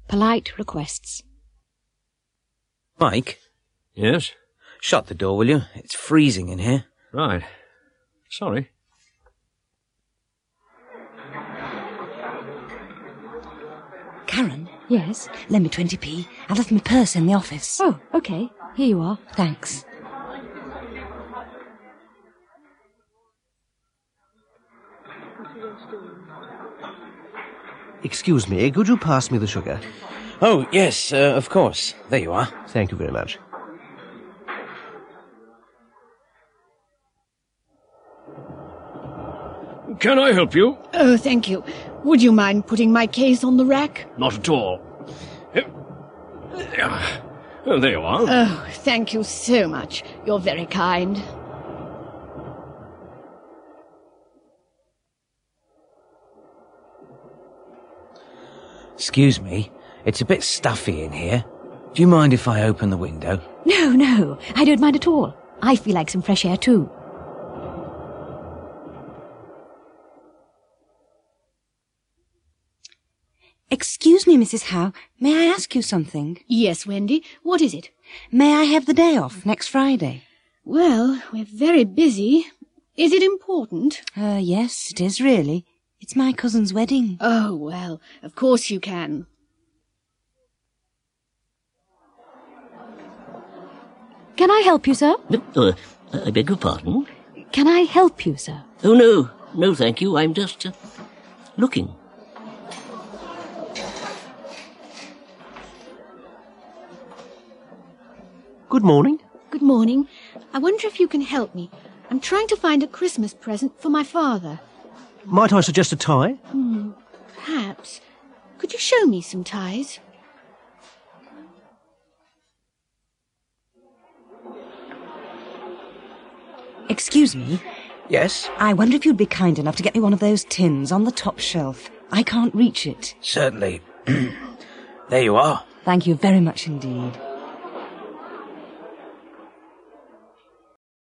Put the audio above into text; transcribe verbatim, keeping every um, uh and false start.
Polite requests. Mike? Yes? Shut the door, will you? It's freezing in here. Right. Sorry. Karen? Yes? Lend me twenty p. I left my purse in the office. Oh, OK. Here you are. Thanks. Excuse me, could you pass me the sugar? Oh, yes, uh, of course. There you are. Thank you very much. Can I help you? Oh, thank you. Would you mind putting my case on the rack? Not at all. Oh, there you are. Oh, thank you so much. You're very kind. Excuse me, it's a bit stuffy in here. Do you mind if I open the window? No, no, I don't mind at all. I feel like some fresh air too. Excuse me, Missus Howe. May I ask you something? Yes, Wendy. What is it? May I have the day off next Friday? Well, we're very busy. Is it important? Uh, yes, it is really. It's my cousin's wedding. Oh, well, of course you can. Can I help you, sir? Uh, I beg your pardon? Can I help you, sir? Oh, no. No, thank you. I'm just uh, looking. Good morning. Good morning. I wonder if you can help me. I'm trying to find a Christmas present for my father. Might I suggest a tie? Hmm, perhaps. Could you show me some ties? Excuse me. Yes? I wonder if you'd be kind enough to get me one of those tins on the top shelf. I can't reach it. Certainly. There you are. Thank you very much indeed.